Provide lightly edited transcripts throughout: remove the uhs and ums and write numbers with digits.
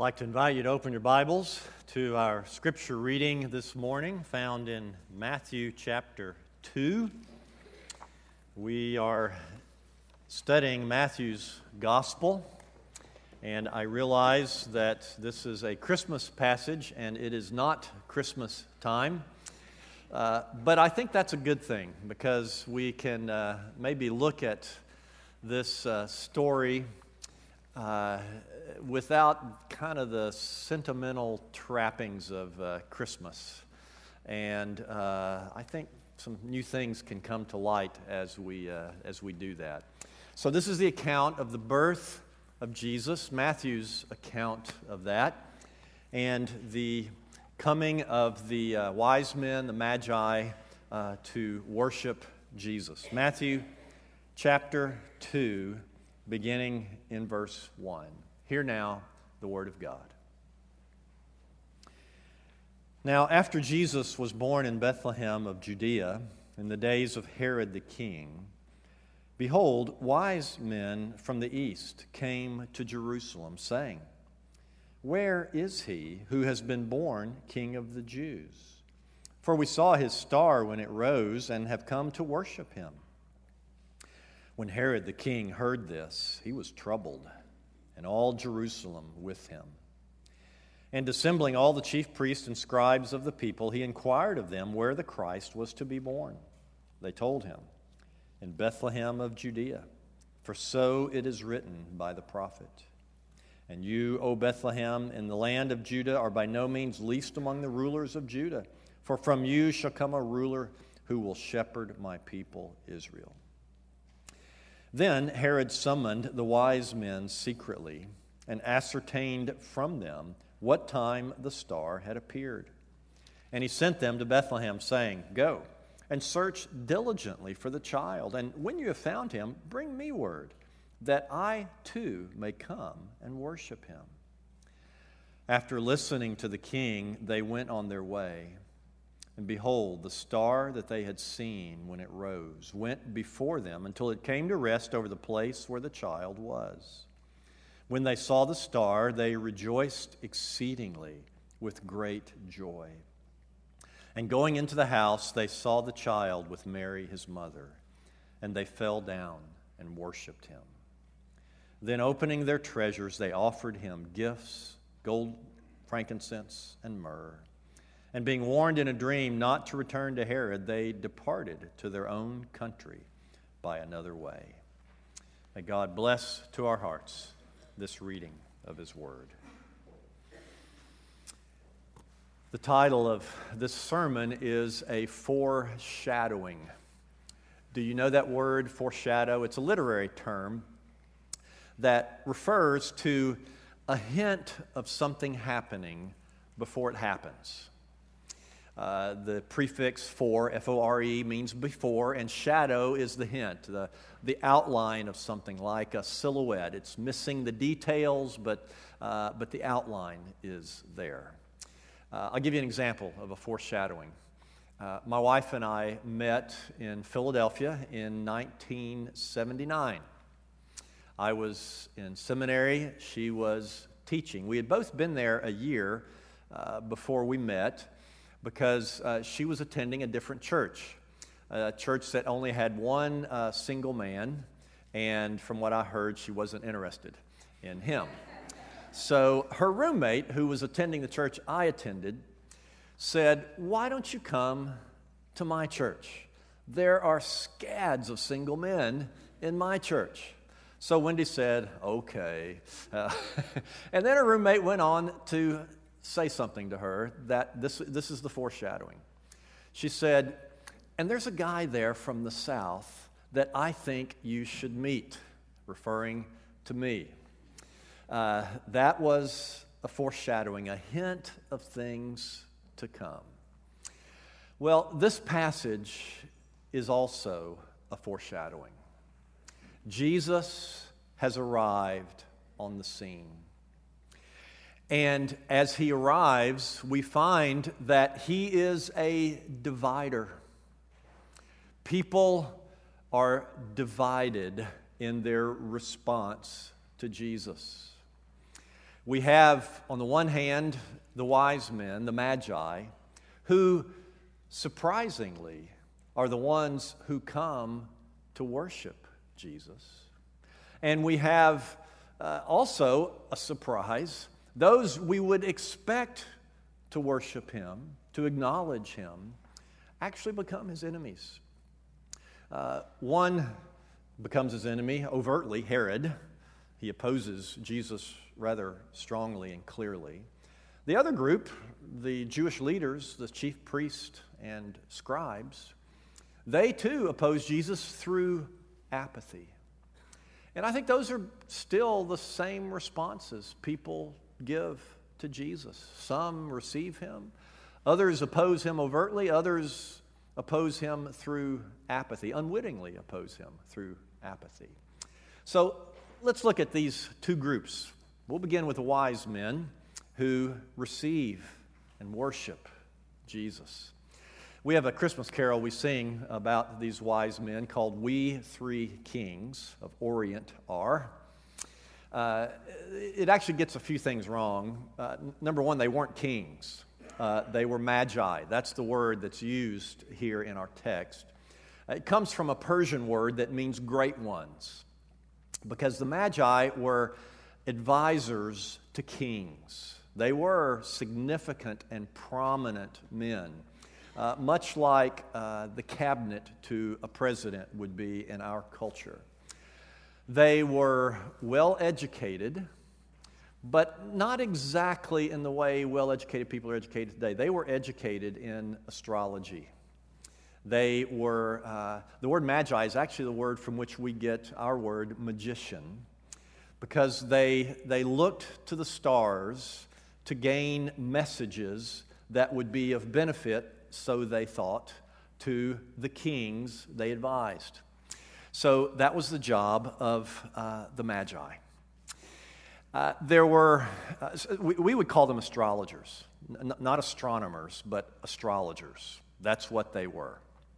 I'd like to invite you to open your Bibles to our scripture reading this morning, found in Matthew chapter 2. We are studying Matthew's Gospel, and I realize that this is a Christmas passage, and it is not Christmas time. But I think that's a good thing, because we can maybe look at this story without kind of the sentimental trappings of Christmas. And I think some new things can come to light as we do that. So this is the account of the birth of Jesus, Matthew's account of that, and the coming of the wise men, the Magi, to worship Jesus. Matthew chapter 2, beginning in verse 1. Hear now the word of God. Now, after Jesus was born in Bethlehem of Judea, in the days of Herod the king, behold, wise men from the east came to Jerusalem, saying, "Where is he who has been born King of the Jews? For we saw his star when it rose and have come to worship him." When Herod the king heard this, he was troubled, and all Jerusalem with him. And assembling all the chief priests and scribes of the people, he inquired of them where the Christ was to be born. They told him, "In Bethlehem of Judea, for so it is written by the prophet. And you, O Bethlehem, in the land of Judah, are by no means least among the rulers of Judah, for from you shall come a ruler who will shepherd my people Israel." Then Herod summoned the wise men secretly and ascertained from them what time the star had appeared. And he sent them to Bethlehem, saying, "Go and search diligently for the child, and when you have found him, bring me word, that I too may come and worship him." After listening to the king, they went on their way. And behold, the star that they had seen when it rose went before them until it came to rest over the place where the child was. When they saw the star, they rejoiced exceedingly with great joy. And going into the house, they saw the child with Mary his mother, and they fell down and worshipped him. Then opening their treasures, they offered him gifts, gold, frankincense, and myrrh. And being warned in a dream not to return to Herod, they departed to their own country by another way. May God bless to our hearts this reading of his word. The title of this sermon is A Foreshadowing. Do you know that word, foreshadow? It's a literary term that refers to a hint of something happening before it happens. The prefix for, F-O-R-E, means before, and shadow is the hint, the outline of something, like a silhouette. It's missing the details, but the outline is there. I'll give you an example of a foreshadowing. My wife and I met in Philadelphia in 1979. I was in seminary. She was teaching. We had both been there a year before we met, because she was attending a different church, a church that only had one single man, and from what I heard, she wasn't interested in him. So her roommate, who was attending the church I attended, said, "Why don't you come to my church? There are scads of single men in my church." So Wendy said, "Okay." And then her roommate went on to say something to her that this is the foreshadowing. She said, "And there's a guy there from the South that I think you should meet," referring to me. That was a foreshadowing, a hint of things to come. Well, this passage is also a foreshadowing. Jesus has arrived on the scene. And as he arrives, we find that he is a divider. People are divided in their response to Jesus. We have, on the one hand, the wise men, the Magi, who surprisingly are the ones who come to worship Jesus. And we have also a surprise, those we would expect to worship him, to acknowledge him, actually become his enemies. One becomes his enemy overtly, Herod. He opposes Jesus rather strongly and clearly. The other group, the Jewish leaders, the chief priests and scribes, they too oppose Jesus through apathy. And I think those are still the same responses people give to Jesus. Some receive him, others oppose him overtly, others oppose him through apathy, unwittingly oppose him through apathy. So let's look at these two groups. We'll begin with the wise men who receive and worship Jesus. We have a Christmas carol we sing about these wise men called "We Three Kings of Orient Are." It actually gets a few things wrong. Number one, they weren't kings. They were magi. That's the word that's used here in our text. It comes from a Persian word that means great ones, because the magi were advisors to kings. They were significant and prominent men, much like the cabinet to a president would be in our culture. They were well educated, but not exactly in the way well-educated people are educated today. They were educated in astrology. They were, the word magi is actually the word from which we get our word magician, because they looked to the stars to gain messages that would be of benefit, so they thought, to the kings they advised. So that was the job of the Magi. There were, we would call them astrologers, not astronomers, but astrologers. That's what they were.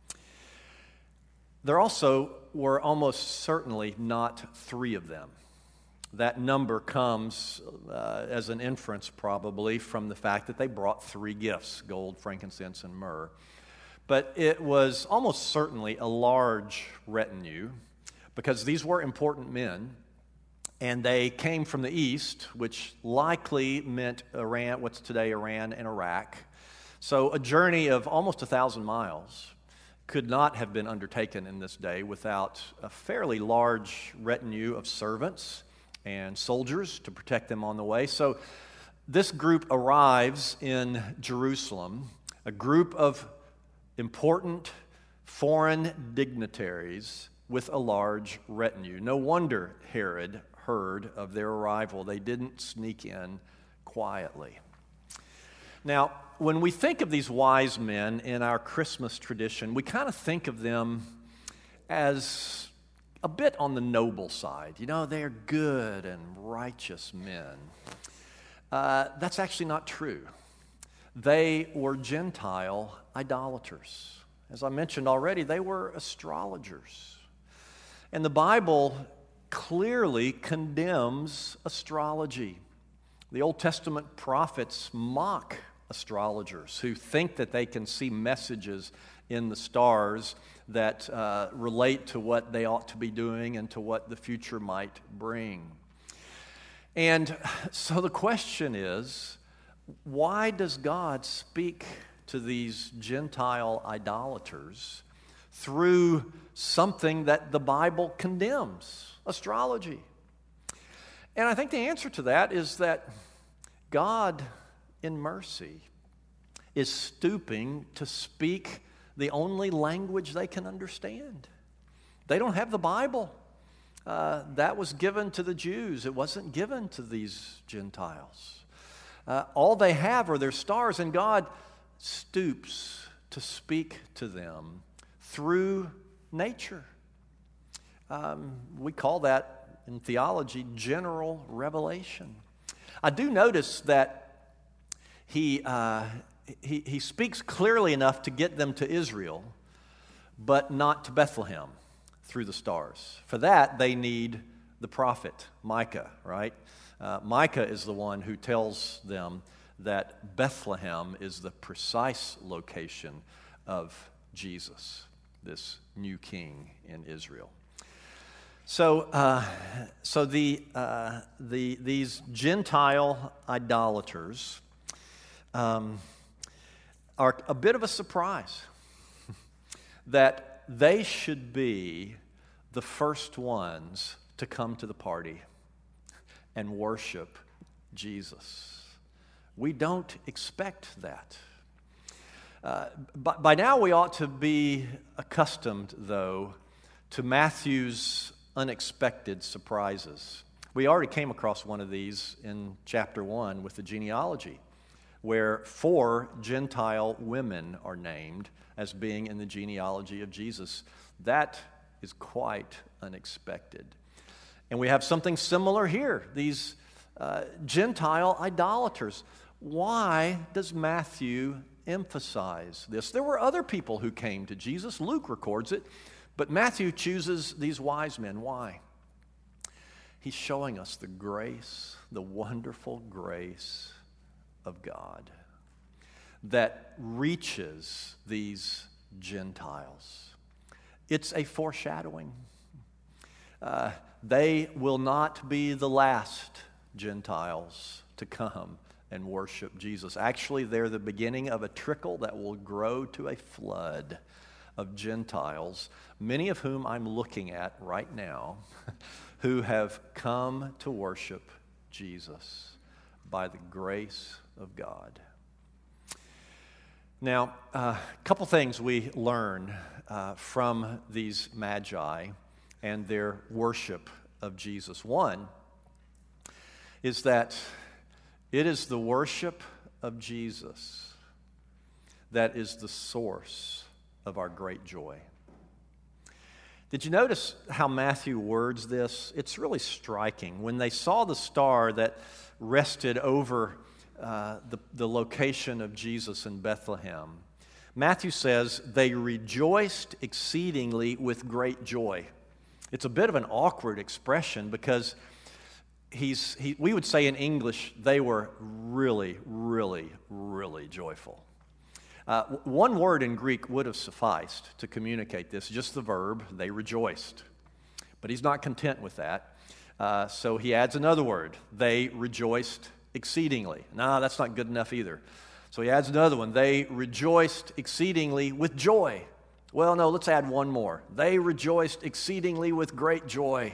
There also were almost certainly not three of them. That number comes as an inference probably from the fact that they brought three gifts: gold, frankincense, and myrrh. But it was almost certainly a large retinue, because these were important men, and they came from the east, which likely meant Iran, what's today Iran and Iraq. So a journey of almost 1,000 miles could not have been undertaken in this day without a fairly large retinue of servants and soldiers to protect them on the way. So this group arrives in Jerusalem, a group of important foreign dignitaries with a large retinue. No wonder Herod heard of their arrival. They didn't sneak in quietly. Now, when we think of these wise men in our Christmas tradition, we kind of think of them as a bit on the noble side. You know, they're good and righteous men. That's actually not true. They were Gentile idolaters. As I mentioned already, they were astrologers. And the Bible clearly condemns astrology. The Old Testament prophets mock astrologers who think that they can see messages in the stars that relate to what they ought to be doing and to what the future might bring. And so the question is, why does God speak to these Gentile idolaters through something that the Bible condemns, astrology? And I think the answer to that is that God, in mercy, is stooping to speak the only language they can understand. They don't have the Bible. That was given to the Jews. It wasn't given to these Gentiles. All they have are their stars, and God stoops to speak to them through nature. We call that in theology general revelation. I do notice that he speaks clearly enough to get them to Israel, but not to Bethlehem through the stars. For that, they need the prophet Micah, right? Micah is the one who tells them that Bethlehem is the precise location of Jesus, this new king in Israel. So these Gentile idolaters are a bit of a surprise that they should be the first ones to come to the party and worship Jesus. We don't expect that. By now we ought to be accustomed, though, to Matthew's unexpected surprises. We already came across one of these in chapter 1 with the genealogy, where 4 Gentile women are named as being in the genealogy of Jesus. That is quite unexpected. And we have something similar here, these Gentile idolaters. Why does Matthew emphasize this? There were other people who came to Jesus. Luke records it, but Matthew chooses these wise men. Why? He's showing us the grace, the wonderful grace of God that reaches these Gentiles. It's a foreshadowing. They will not be the last Gentiles to come and worship Jesus. Actually, they're the beginning of a trickle that will grow to a flood of Gentiles, many of whom I'm looking at right now, who have come to worship Jesus by the grace of God. Now, a couple things we learn from these magi and their worship of Jesus. One is that it is the worship of Jesus that is the source of our great joy. Did you notice how Matthew words this? It's really striking. When they saw the star that rested over the location of Jesus in Bethlehem, Matthew says, they rejoiced exceedingly with great joy. It's a bit of an awkward expression because we would say in English, they were really, really, really joyful. One word in Greek would have sufficed to communicate this, just the verb, they rejoiced. But he's not content with that, so he adds another word, they rejoiced exceedingly. No, that's not good enough either. So he adds another one, they rejoiced exceedingly with joy. Well, no, let's add one more. They rejoiced exceedingly with great joy.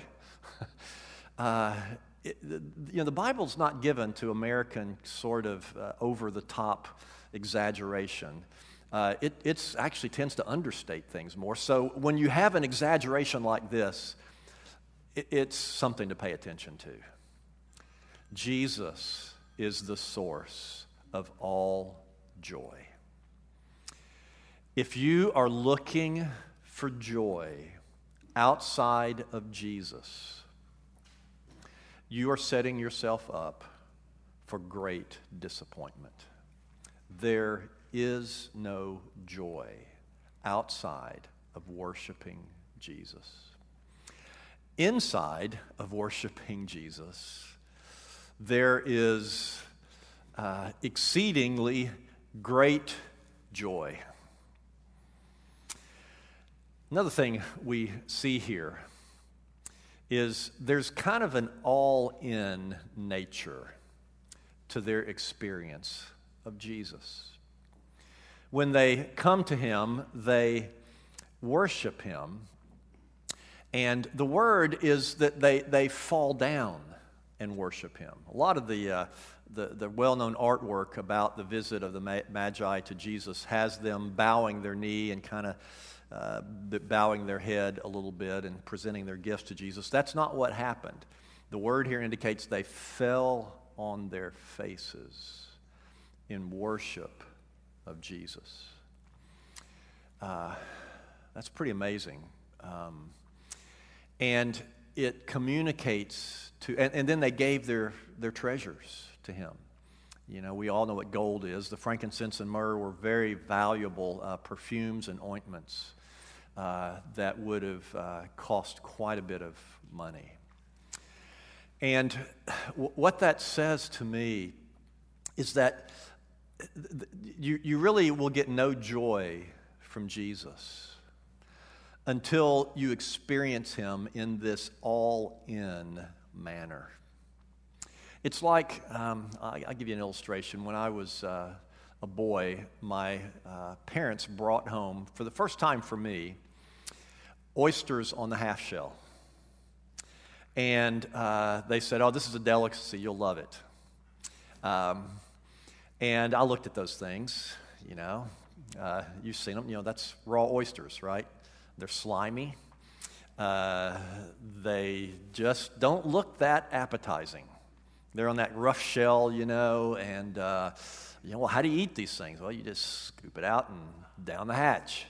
The Bible's not given to American sort of over-the-top exaggeration. It actually tends to understate things more. So when you have an exaggeration like this, it's something to pay attention to. Jesus is the source of all joy. If you are looking for joy outside of Jesus, you are setting yourself up for great disappointment. There is no joy outside of worshiping Jesus. Inside of worshiping Jesus, there is exceedingly great joy. Another thing we see here is there's kind of an all-in nature to their experience of Jesus. When they come to him, they worship him, and the word is that they fall down and worship him. A lot of the well-known artwork about the visit of the Magi to Jesus has them bowing their knee and kind of bowing their head a little bit and presenting their gifts to Jesus. That's not what happened. The word here indicates they fell on their faces in worship of Jesus. That's pretty amazing. And it communicates to, and then they gave their treasures to him. You know, we all know what gold is. The frankincense and myrrh were very valuable perfumes and ointments that would have cost quite a bit of money. And what that says to me is that you really will get no joy from Jesus until you experience him in this all-in manner. It's like, I'll give you an illustration. When I was a boy, my parents brought home, for the first time for me, oysters on the half shell. And they said, "Oh, this is a delicacy, you'll love it." And I looked at those things, you've seen them, that's raw oysters, right? They're slimy. They just don't look that appetizing. They're on that rough shell, and, well, how do you eat these things? Well, you just scoop it out and down the hatch,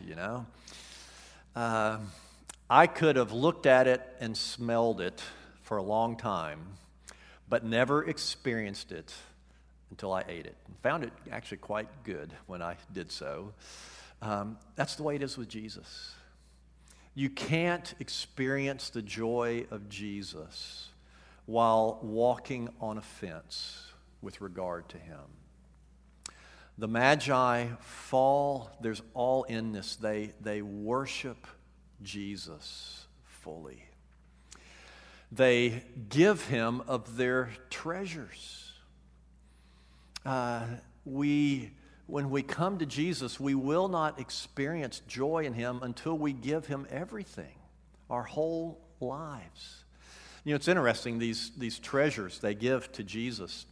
I could have looked at it and smelled it for a long time, but never experienced it until I ate it. And found it actually quite good when I did so. That's the way it is with Jesus. You can't experience the joy of Jesus while walking on a fence with regard to him. The Magi fall, there's all in this. They worship Jesus fully. They give him of their treasures. When we come to Jesus, we will not experience joy in him until we give him everything, our whole lives. It's interesting, these treasures they give to Jesus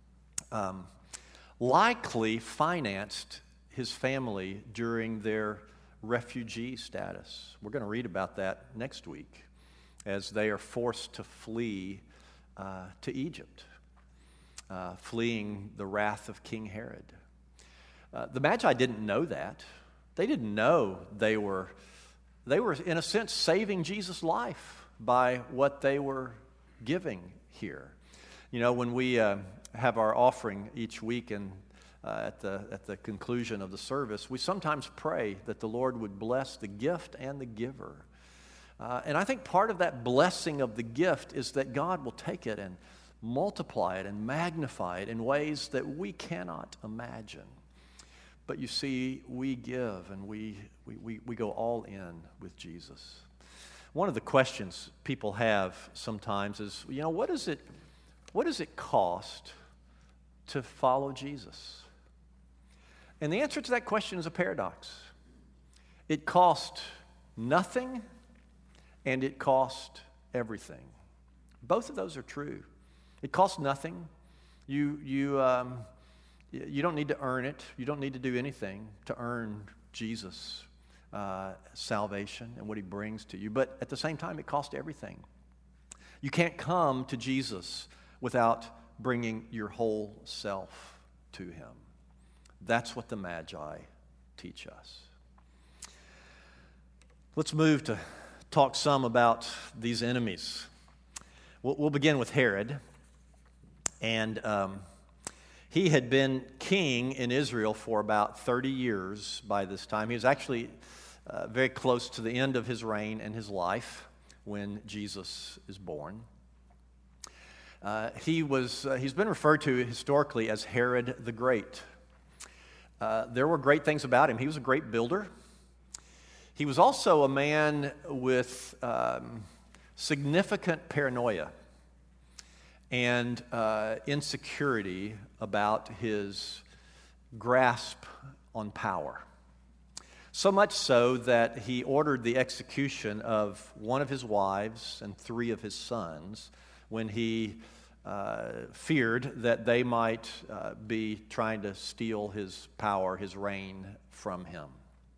likely financed his family during their refugee status. We're going to read about that next week as they are forced to flee to Egypt, fleeing the wrath of King Herod. The Magi didn't know that. They didn't know they were, in a sense, saving Jesus' life by what they were giving here. When we have our offering each week and at the conclusion of the service, we sometimes pray that the Lord would bless the gift and the giver. And I think part of that blessing of the gift is that God will take it and multiply it and magnify it in ways that we cannot imagine. But you see, we give and we go all in with Jesus. One of the questions people have sometimes is, what does it cost to follow Jesus? And the answer to that question is a paradox. It cost nothing and it cost everything. Both of those are true. It costs nothing. You don't need to earn it. You don't need to do anything to earn Jesus' salvation and what he brings to you. But at the same time, it costs everything. You can't come to Jesus without bringing your whole self to him. That's what the Magi teach us. Let's move to talk some about these enemies. We'll begin with Herod. And he had been king in Israel for about 30 years by this time. He was actually very close to the end of his reign and his life when Jesus is born. He's been referred to historically as Herod the Great. There were great things about him. He was a great builder. He was also a man with significant paranoia and insecurity about his grasp on power. So much so that he ordered the execution of one of his wives and 3 of his sons when he feared that they might be trying to steal his power, his reign from him.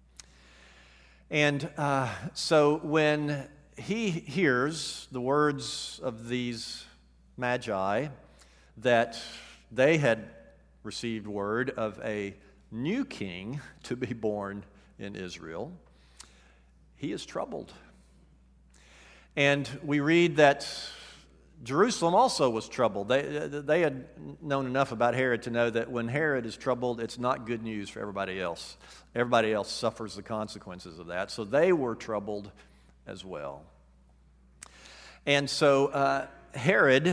And so when he hears the words of these Magi that they had received word of a new king to be born in Israel, he is troubled. And we read that Jerusalem also was troubled. They had known enough about Herod to know that when Herod is troubled, it's not good news for everybody else. Everybody else suffers the consequences of that. So they were troubled as well. And so Herod,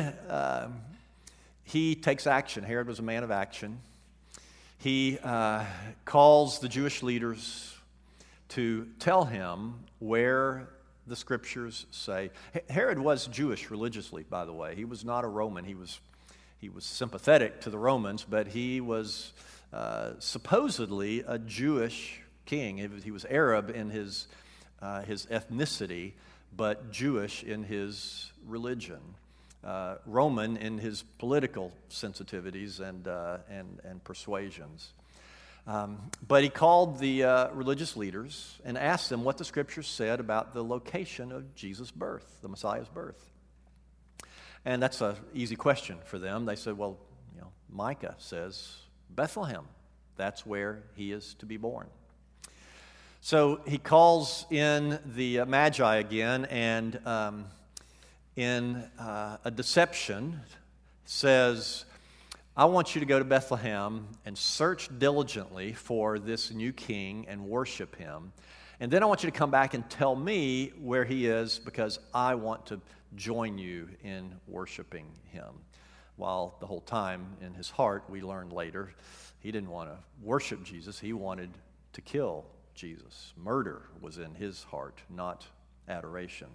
he takes action. Herod was a man of action. He calls the Jewish leaders to tell him where the scriptures say. Herod was Jewish religiously, by the way. He was not a Roman. He was sympathetic to the Romans, but he was supposedly a Jewish king. He was Arab in his ethnicity, but Jewish in his religion. Roman in his political sensitivities and persuasions. But he called the religious leaders and asked them what the scriptures said about the location of Jesus' birth, the Messiah's birth. And that's an easy question for them. They said, well, Micah says Bethlehem. That's where he is to be born. So he calls in the Magi again, and in a deception says, I want you to go to Bethlehem and search diligently for this new king and worship him. And then I want you to come back and tell me where he is, because I want to join you in worshiping him. While the whole time in his heart, we learned later, he didn't want to worship Jesus. He wanted to kill Jesus. Murder was in his heart, not adoration.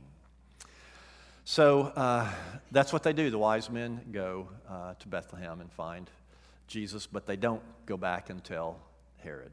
So that's what they do. The wise men go to Bethlehem and find Jesus, but they don't go back and tell Herod.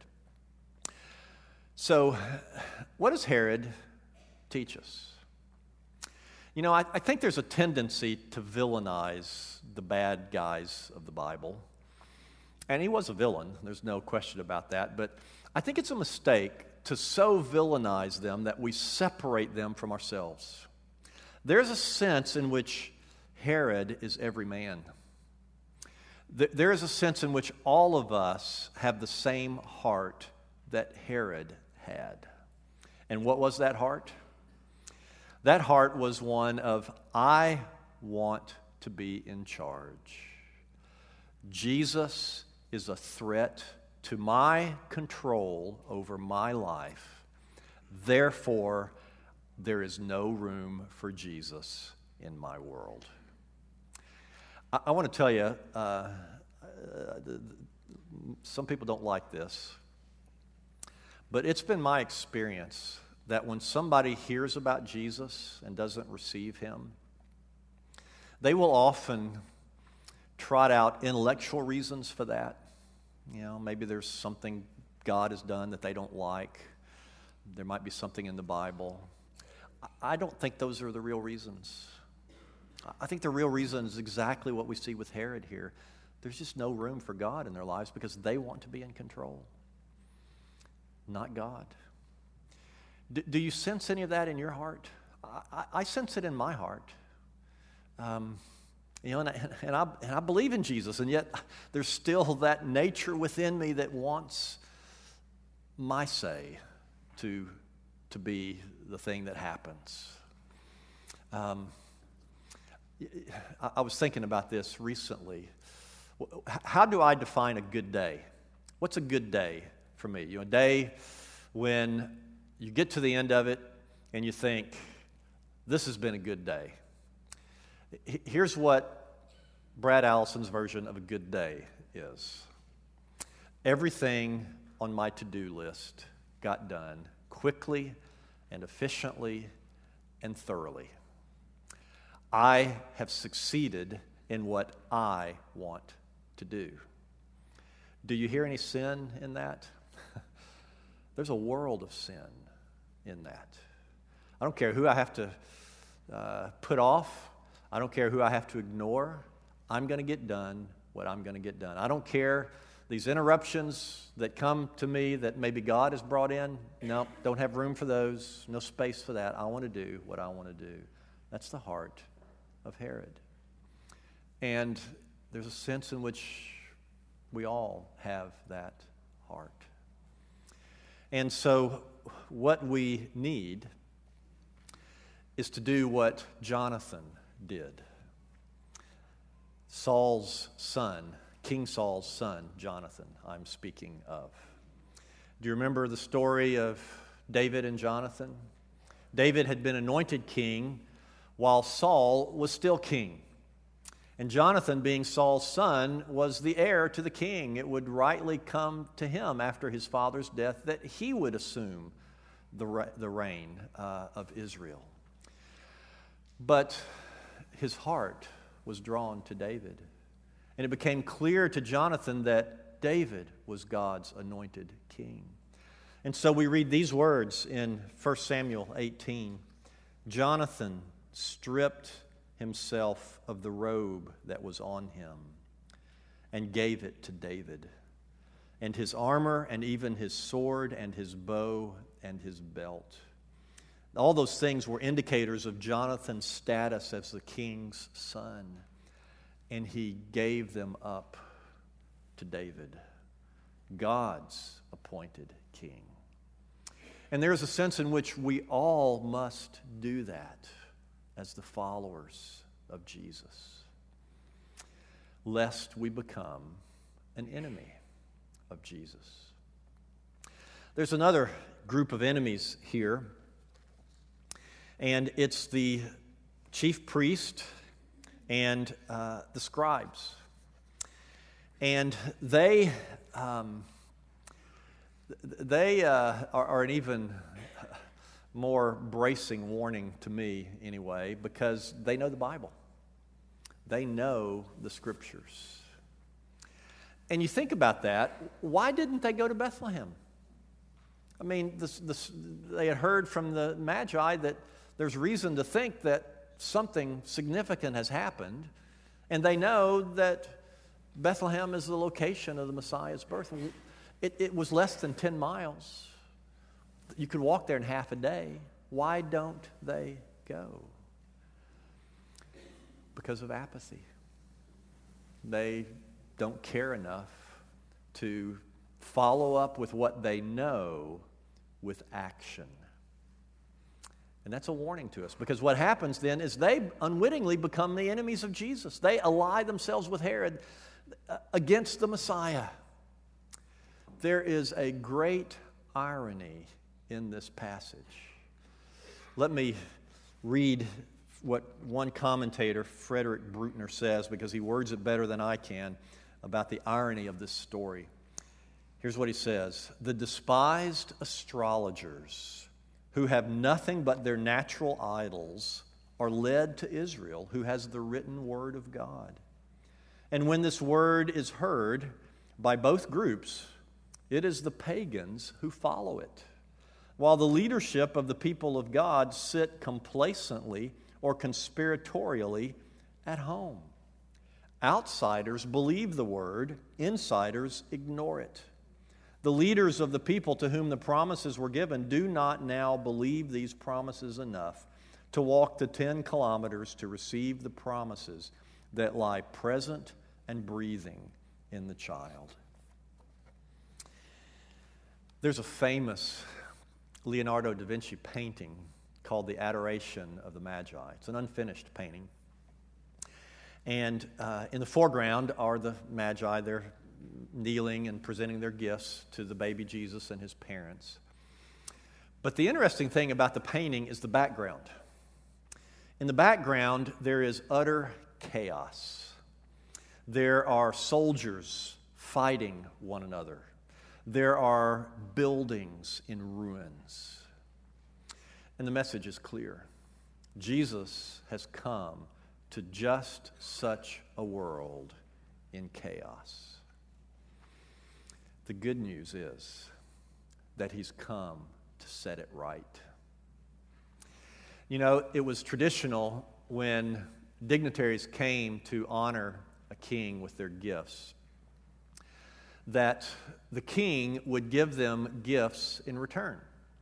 So what does Herod teach us? I think there's a tendency to villainize the bad guys of the Bible. And he was a villain, there's no question about that. But I think it's a mistake to so villainize them that we separate them from ourselves. There's a sense in which Herod is every man. There is a sense in which all of us have the same heart that Herod had. And what was that heart? That heart was one of, I want to be in charge. Jesus is a threat to my control over my life. Therefore, there is no room for Jesus in my world. I want to tell you, some people don't like this, but it's been my experience that when somebody hears about Jesus and doesn't receive him, they will often trot out intellectual reasons for that. Maybe there's something God has done that they don't like. There might be something in the Bible. I don't think those are the real reasons. I think the real reason is exactly what we see with Herod here. There's just no room for God in their lives because they want to be in control, not God. Do you sense any of that in your heart? I sense it in my heart. And I believe in Jesus, and yet there's still that nature within me that wants my say to be the thing that happens. I was thinking about this recently. How do I define a good day? What's a good day for me? A day when you get to the end of it and you think, this has been a good day. Here's what Brad Allison's version of a good day is. Everything on my to-do list got done quickly and efficiently and thoroughly. I have succeeded in what I want to do. Do you hear any sin in that? There's a world of sin in that. I don't care who I have to put off. I don't care who I have to ignore. I'm going to get done what I'm going to get done. I don't care these interruptions that come to me that maybe God has brought in. No, don't have room for those. No space for that. I want to do what I want to do. That's the heart of Herod. And there's a sense in which we all have that heart. And so what we need is to do what Jonathan did. Saul's son, King Saul's son, Jonathan, I'm speaking of. Do you remember the story of David and Jonathan? David had been anointed king while Saul was still king. And Jonathan, being Saul's son, was the heir to the king. It would rightly come to him after his father's death that he would assume the reign of Israel. But his heart was drawn to David. And it became clear to Jonathan that David was God's anointed king. And so we read these words in 1 Samuel 18. Jonathan stripped himself of the robe that was on him and gave it to David, and his armor and even his sword and his bow and his belt. All those things were indicators of Jonathan's status as the king's son, and he gave them up to David, God's appointed king. And there is a sense in which we all must do that as the followers of Jesus, lest we become an enemy of Jesus. There's another group of enemies here, and it's the chief priest and the scribes. And they are an even more bracing warning to me anyway, because they know the Bible. They know the Scriptures. And you think about that, why didn't they go to Bethlehem? I mean, they had heard from the Magi that there's reason to think that something significant has happened, and they know that Bethlehem is the location of the Messiah's birth. It was less than 10 miles. You could walk there in half a day. Why don't they go? Because of apathy. They don't care enough to follow up with what they know with action. And that's a warning to us, because what happens then is they unwittingly become the enemies of Jesus. They ally themselves with Herod against the Messiah. There is a great irony in this passage. Let me read what one commentator, Frederick Bruckner, says, because he words it better than I can about the irony of this story. Here's what he says: "The despised astrologers, who have nothing but their natural idols, are led to Israel, who has the written word of God. And when this word is heard by both groups, it is the pagans who follow it, while the leadership of the people of God sit complacently or conspiratorially at home. Outsiders believe the word, insiders ignore it. The leaders of the people to whom the promises were given do not now believe these promises enough to walk the 10 kilometers to receive the promises that lie present and breathing in the child." There's a famous Leonardo da Vinci painting called The Adoration of the Magi. It's an unfinished painting. And in the foreground are the Magi. They're kneeling and presenting their gifts to the baby Jesus and his parents. But the interesting thing about the painting is the background. In the background, there is utter chaos. There are soldiers fighting one another. There are buildings in ruins. And the message is clear. Jesus has come to just such a world in chaos. The good news is that he's come to set it right. You know, it was traditional when dignitaries came to honor a king with their gifts that the king would give them gifts in return.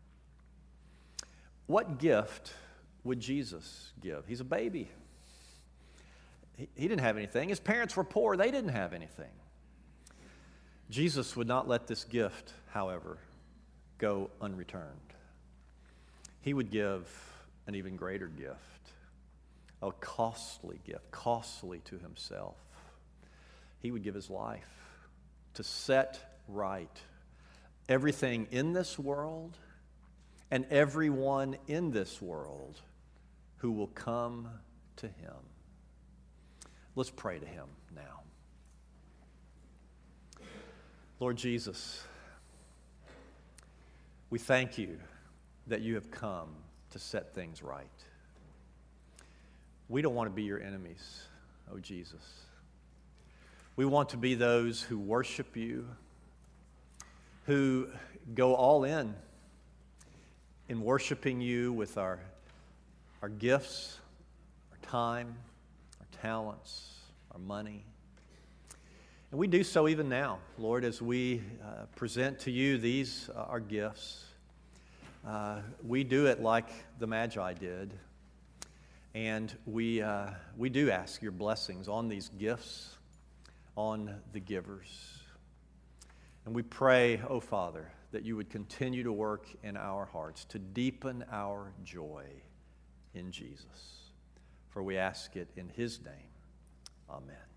What gift would Jesus give? He's a baby. He didn't have anything. His parents were poor. They didn't have anything. Jesus would not let this gift, however, go unreturned. He would give an even greater gift, a costly gift, costly to himself. He would give his life to set right everything in this world and everyone in this world who will come to him. Let's pray to him now. Lord Jesus, we thank you that you have come to set things right. We don't want to be your enemies, oh Jesus. We want to be those who worship you, who go all in worshiping you with our gifts, our time, our talents, our money. And we do so even now, Lord, as we present to you these our gifts. We do it like the Magi did, and we do ask your blessings on these gifts, on the givers. And we pray, oh Father, that you would continue to work in our hearts to deepen our joy in Jesus. For we ask it in his name. Amen.